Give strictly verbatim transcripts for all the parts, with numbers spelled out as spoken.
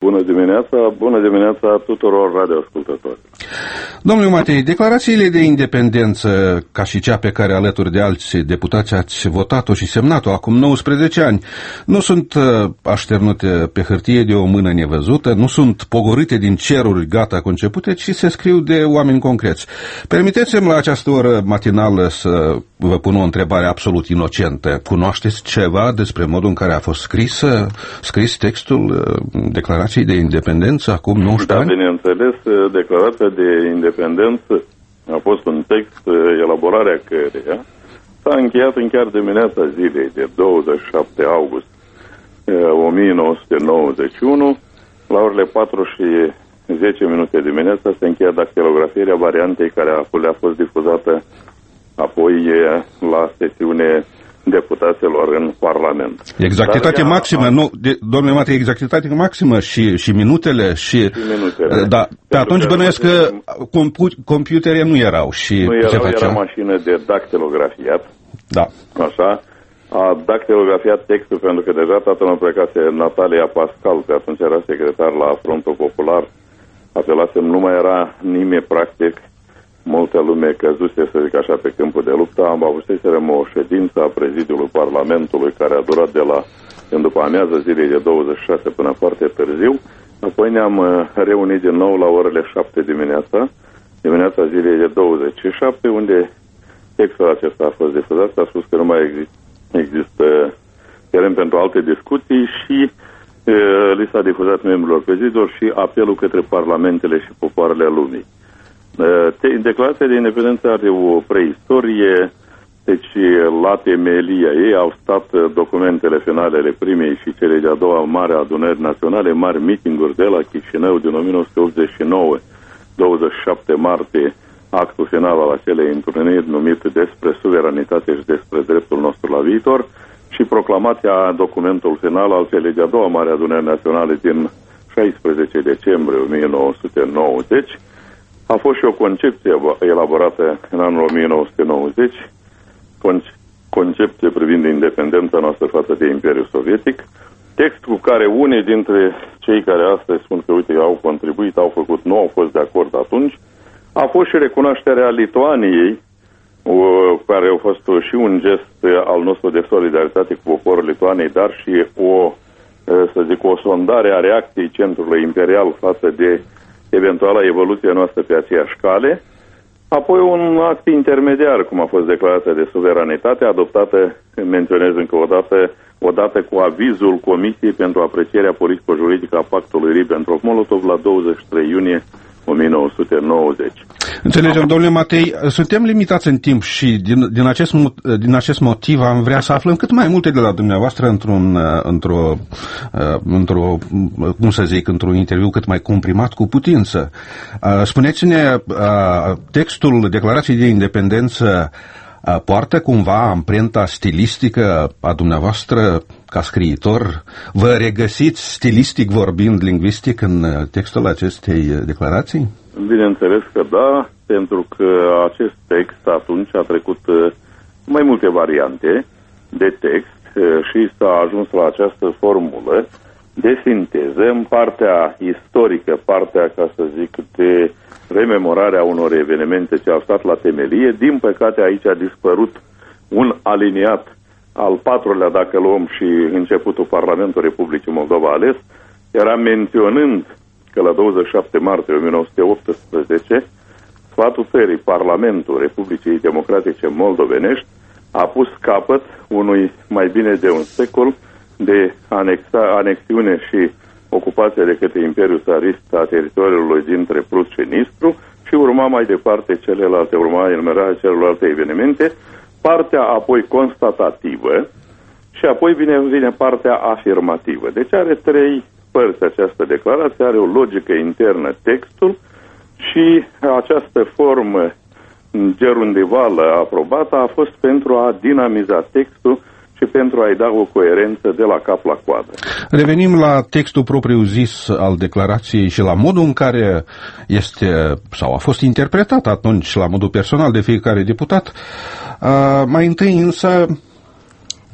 bună dimineața, bună dimineața tuturor radioascultătorilor. Domnule Matei, declarațiile de independență, ca și cea pe care alături de alți deputați ați votat-o și semnat-o acum nouăsprezece ani, nu sunt așternute pe hârtie de o mână nevăzută, nu sunt pogorâte din ceruri gata concepute, ci se scriu de oameni concreți. Permiteți-mi la această oră matinală să vă pun o întrebare absolut inocentă. Cunoașteți ceva despre modul în care a fost scris, scris textul declarației de independență acum nouăsprezece da, ani? Bineînțeles, declarația de independență a fost un text, elaborarea căreia s-a încheiat în chiar dimineața zilei de douăzeci și șapte august o mie nouă sute nouăzeci și unu, la orele patru și zece minute dimineața se încheia dactilografierea variantei care a fost difuzată apoi la sesiune deputaților în Parlament. Exactitate Dar, maximă, a, nu, de, domnule Matei, exactitate maximă și, și minutele și... și minutele. Da, pe atunci bănuiesc că compu, computere nu erau și nu se erau, făcea... era mașină de dactilografiat. Da. Așa. A dactilografiat textul pentru că deja tatăl meu plecase, Natalia Pascal, pe atunci era secretar la Frontul Popular, apelasem, nu mai era nimeni practic. Multă lume căzuse, să zic așa, pe câmpul de luptă. Am avut o ședință a prezidiului Parlamentului care a durat de la în după amiază zilei de douăzeci și șase până foarte târziu. Apoi ne-am reunit din nou la orele șapte dimineața, dimineața zilei de douăzeci și șapte, unde textul acesta a fost difuzat. A spus că nu mai exist, există teren pentru alte discuții și e, li s-a difuzat membrilor prezidiilor și apelul către parlamentele și popoarele lumii. Declarația de independență are o preistorie, deci la temelia ei au stat documentele finale ale primei și cele de-a doua mare adunări naționale, mari meeting-uri de la Chișinău din o mie nouă sute optzeci și nouă, douăzeci și șapte martie, actul final al acelei întruniri numit despre suveranitate și despre dreptul nostru la viitor și proclamația, documentul final al celei de-a doua mare adunări naționale din șaisprezece decembrie o mie nouă sute nouăzeci. A fost și o concepție elaborată în anul o mie nouă sute nouăzeci, concepție privind independența noastră față de Imperiul Sovietic, text cu care unii dintre cei care astăzi spun că, uite, au contribuit, au făcut, nu au fost de acord atunci. A fost și recunoașterea Lituaniei, care a fost și un gest al nostru de solidaritate cu poporul Lituaniei, dar și o, să zic, o sondare a reacției centrului imperial față de eventuala evoluție noastră pe aceeași cale, apoi un act intermediar, cum a fost declarația de suveranitate, adoptată, menționez încă o dată, odată cu avizul Comisiei pentru aprecierea politico-juridică a Pactului Ribbentrop-Molotov la douăzeci și trei iunie o mie nouă sute nouăzeci. Înțelegem, domnule Matei, suntem limitați în timp și din, din, acest, din acest motiv am vrea să aflăm cât mai multe de la dumneavoastră într-un, într-o, într-o, cum să zic, într-un interviu cât mai comprimat cu putință. Spuneți-ne, textul Declarației de Independență poartă cumva amprenta stilistică a dumneavoastră ca scriitor? Vă regăsiți stilistic vorbind, lingvistic, în textul acestei declarații? Bineînțeles că da, pentru că acest text atunci a trecut mai multe variante de text și s-a ajuns la această formulă de sinteză în partea istorică, partea, ca să zic, de rememorarea unor evenimente ce au stat la temelie. Din păcate aici a dispărut un aliniat al patrulea, dacă luăm și începutul Parlamentului Republicii Moldova ales, era menționând că la douăzeci și șapte martie o mie nouă sute optsprezece sfatul țării, Parlamentul Republicii Democratice Moldovenești, a pus capăt unui mai bine de un secol de anexa, anexiune și ocupație de către Imperiul Țarist a teritoriului dintre Prus și Nistru și urma mai departe celelalte, urma enumerarea celelalte evenimente, partea apoi constatativă și apoi vine, vine partea afirmativă. Deci are trei părți această declarație, are o logică internă textul și această formă gerundivală aprobată a fost pentru a dinamiza textul și pentru a-i da o coerență de la cap la coadă. Revenim la textul propriu-zis al declarației și la modul în care este, sau a fost interpretat atunci la modul personal de fiecare deputat. Uh, mai întâi însă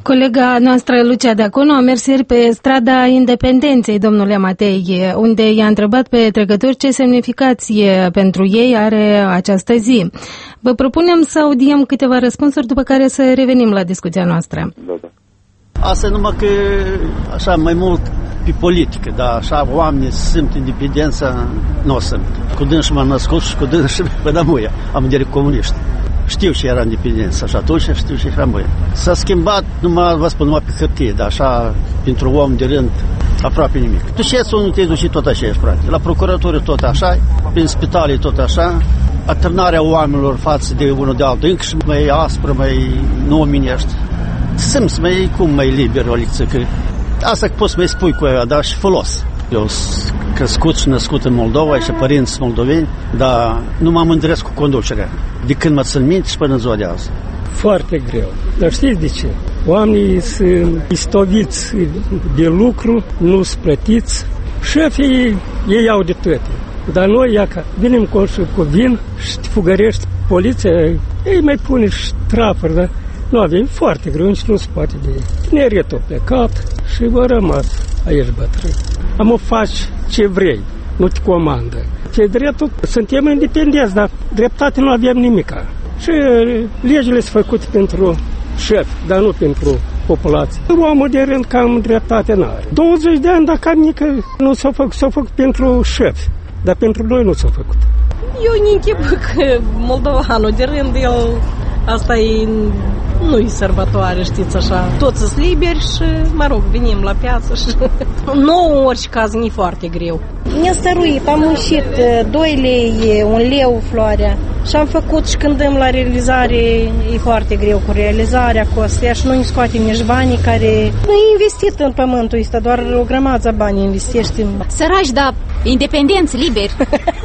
Colega noastră, Lucia Deaconu, a mers ieri pe strada Independenței, domnule Matei, unde i-a întrebat pe trecători ce semnificație pentru ei are această zi. Vă propunem să audiem câteva răspunsuri, după care să revenim la discuția noastră. Da, da. Asta numai că, așa, mai mult pe politică, dar așa, oamenii simt independența, nu o simt. Cu dânsi m-am născut și cu dânsi până muia, am de comuniști. Știu ce era independența, așa atunci știu ce era muia. S-a schimbat, numai, vă spun, numai pe hârtie, dar așa, pentru om de rând, aproape nimic. Duceți unul te duci tot așa, frate. La procuratură tot așa, prin spitale tot așa, atârnarea oamenilor față de unul de altul, încă și mai aspră, mai neomenești. Simți mai cum mai liber o lecție, că asta că poți mai spui cu ea, dar și folos. Eu sunt crescut și născut în Moldova și părinți moldoveni, dar nu m-am îndresc cu conducerea, de când mă țin minte și până în ziua de azi. Foarte greu. Dar știți de ce? Oamenii sunt istoviți de lucru, nu sunt plătiți. Șefii ei au de toate. Dar noi, iaca, venim cu, cu vin și te fugărești poliția, ei mai pune și trapări, da? Nu avem foarte greu, nici nu se poate de ei. Tineretul a plecat și vă rămas aici bătrâni. Am o faci ce vrei, nu te comandă. Ce dreptul, suntem independenți, dar dreptate nu avem nimica. Și legile sunt făcute pentru șef, dar nu pentru populație. Omul de rând cam dreptate n-are. douăzeci de ani, dacă mică, nu s-au făcut, s-au făcut pentru șef, dar pentru noi nu s-au făcut. Eu ne închipă că moldovanul de rând, el, asta e, nu-i sărbătoare, știți așa. Toți sunt liberi și, mă rog, venim la piață și nouă în orice caz nu-i foarte greu. Ne-a stăruit, am muncit doi lei, un leu floarea și am făcut și când dăm la realizare, e foarte greu cu realizarea, cu astea și nu ne scoatem nici banii care nu e investit în pământul ăsta, doar o grămadă bani investești în... Săraci, dar independenți, liberi.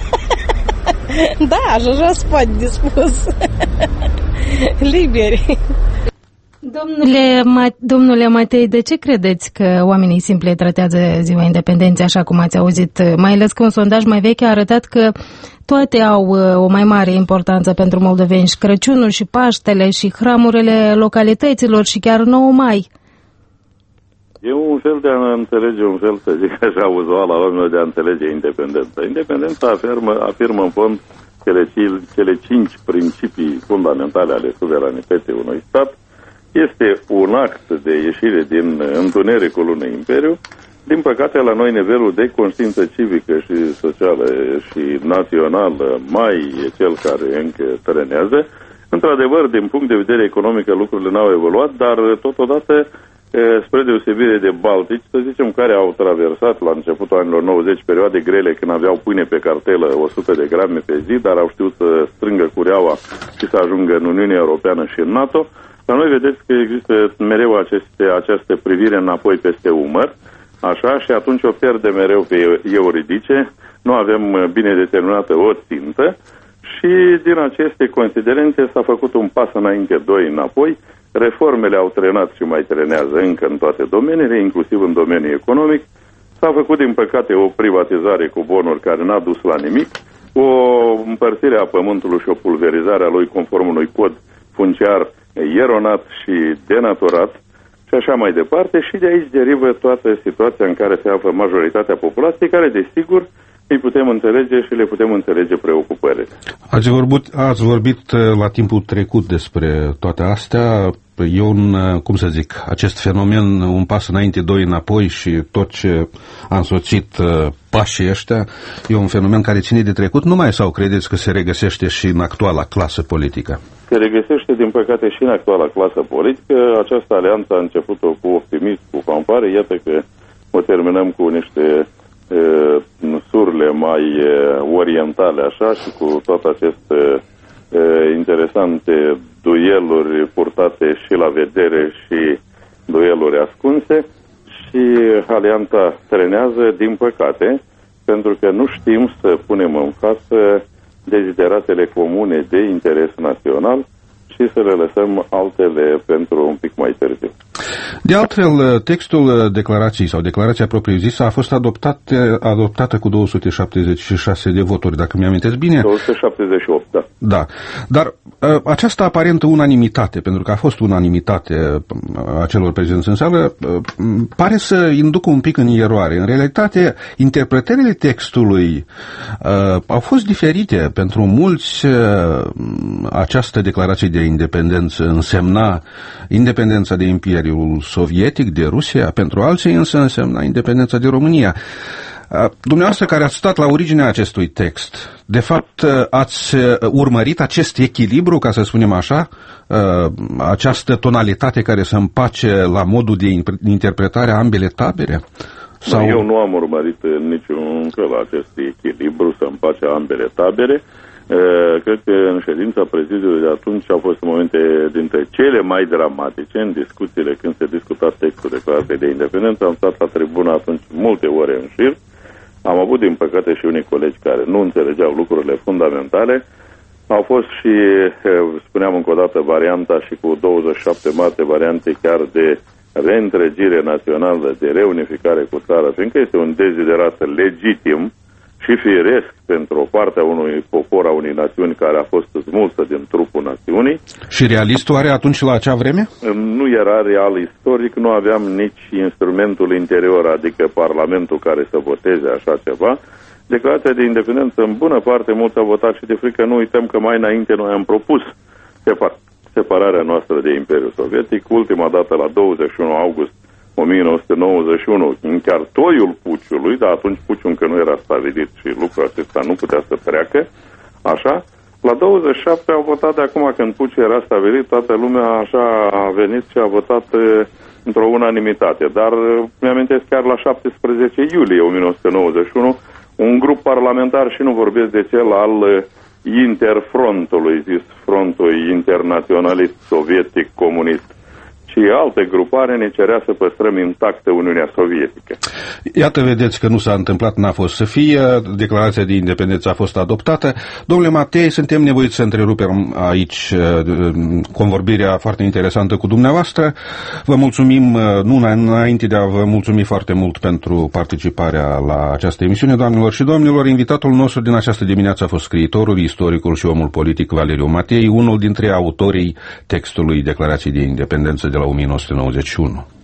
Da, așa se poate dispus. Liberi. Domnule, Ma- domnule Matei, de ce credeți că oamenii simpli tratează Ziua Independenței așa cum ați auzit? Mai ales că un sondaj mai vechi a arătat că toate au o mai mare importanță pentru moldoveni, și Crăciunul, și Paștele, și hramurile localităților, și chiar nouă mai. E un fel de a înțelege, un fel, să zic așa, uzual al oamenilor de a înțelege independența. Independența afirmă, afirmă în fond cele, cele cinci principii fundamentale ale suveranității unui stat. Este un act de ieșire din întunericul unui imperiu. Din păcate, la noi nivelul de conștiință civică și socială și națională mai e cel care încă trănează. Într-adevăr, din punct de vedere economic, lucrurile n-au evoluat, dar totodată, spre deosebire de baltici, să zicem, care au traversat la începutul anilor nouăzeci perioade grele când aveau pâine pe cartelă o sută de grame pe zi, dar au știut să strângă cureaua și să ajungă în Uniunea Europeană și în NATO. La noi vedeți că există mereu aceste, această privire înapoi peste umăr, așa, și atunci o pierde mereu pe euridice, nu avem bine determinată o țintă și din aceste considerente s-a făcut un pas înainte, doi înapoi. Reformele au trenat și mai trenează încă în toate domeniile, inclusiv în domeniul economic. S-a făcut, din păcate, o privatizare cu bonuri care n-a dus la nimic, o împărțire a pământului și o pulverizare a lui conform unui cod funciar eronat și denaturat și așa mai departe, și de aici derivă toată situația în care se află majoritatea populației, care, desigur, îi putem înțelege și le putem înțelege preocupările. Ați vorbit, ați vorbit la timpul trecut despre toate astea. E un, cum să zic, acest fenomen, un pas înainte, doi înapoi, și tot ce a însoțit pașii ăștia, e un fenomen care ține de trecut numai, sau credeți că se regăsește și în actuala clasă politică? Se regăsește, din păcate, și în actuala clasă politică. Această alianță a început-o cu optimism, cu fanfare. Iată că o terminăm cu niște surle mai orientale, așa, și cu toate aceste interesante dueluri purtate și la vedere și dueluri ascunse, și alianța trenează, din păcate, pentru că nu știm să punem în față dezideratele comune de interes național și să le lăsăm altele pentru un pic mai târziu. De altfel, textul declarației sau declarația propriu-zisă a fost adoptat, adoptată cu două sute șaptezeci și șase de voturi, dacă mi-amintesc bine. două sute șaptezeci și opt, da. Da, dar această aparentă unanimitate, pentru că a fost unanimitate a celor prezenți în sală, pare să inducă un pic în eroare. În realitate, interpretările textului uh, au fost diferite. Pentru mulți, uh, această declarație de independență însemna independența de Imperiul Sovietic, de Rusia, pentru alții însă însemna independența de România. Dumneavoastră care ați stat la originea acestui text, de fapt ați urmărit acest echilibru, ca să spunem așa, această tonalitate care să împace la modul de interpretare a ambele tabere? Sau... Eu nu am urmărit în niciun fel acest echilibru să împace ambele tabere. Cred că în ședința prezidiului de atunci au fost momente dintre cele mai dramatice în discuțiile când se discuta textul declarației de independență. Am stat la tribună atunci multe ore în șir. Am avut, din păcate, și unii colegi care nu înțelegeau lucrurile fundamentale. Au fost și, spuneam încă o dată, varianta și cu douăzeci și șapte martie, variante chiar de reîntregire națională, de reunificare cu țara, fiindcă este un deziderat legitim și firesc pentru o parte a unui popor, a unei națiuni care a fost smulsă din trupul națiunii. Și realist oare atunci la acea vreme? Nu era real istoric, nu aveam nici instrumentul interior, adică Parlamentul care să voteze așa ceva. Declarația de independență, în bună parte, mulți au votat și de frică. Nu uităm că mai înainte noi am propus separ- separarea noastră de Imperiul Sovietic, ultima dată la douăzeci și unu august o mie nouă sute nouăzeci și unu, în chiar toiul puciului, dar atunci puciul încă nu era stabilit și lucrul acesta nu putea să treacă, așa, la douăzeci și șapte au votat de acum când puciul era stabilit, toată lumea așa a venit și a votat e, într-o unanimitate, dar mi-amintesc chiar la șaptesprezece iulie o mie nouă sute nouăzeci și unu, un grup parlamentar, și nu vorbesc de cel al Interfrontului, zis Frontul Internaționalist Sovietic Comunist, și alte grupare ne cerea să păstrăm intactă Uniunea Sovietică. Iată, vedeți că nu s-a întâmplat, n-a fost să fie, declarația de independență a fost adoptată. Domnule Matei, suntem nevoiți să întrerupem aici convorbirea foarte interesantă cu dumneavoastră. Vă mulțumim, nu înainte de a vă mulțumi foarte mult pentru participarea la această emisiune, doamnelor și domnilor. Invitatul nostru din această dimineață a fost scriitorul, istoricul și omul politic Valeriu Matei, unul dintre autorii textului declarației de independență de la o mie nouă sute nouăzeci și unu.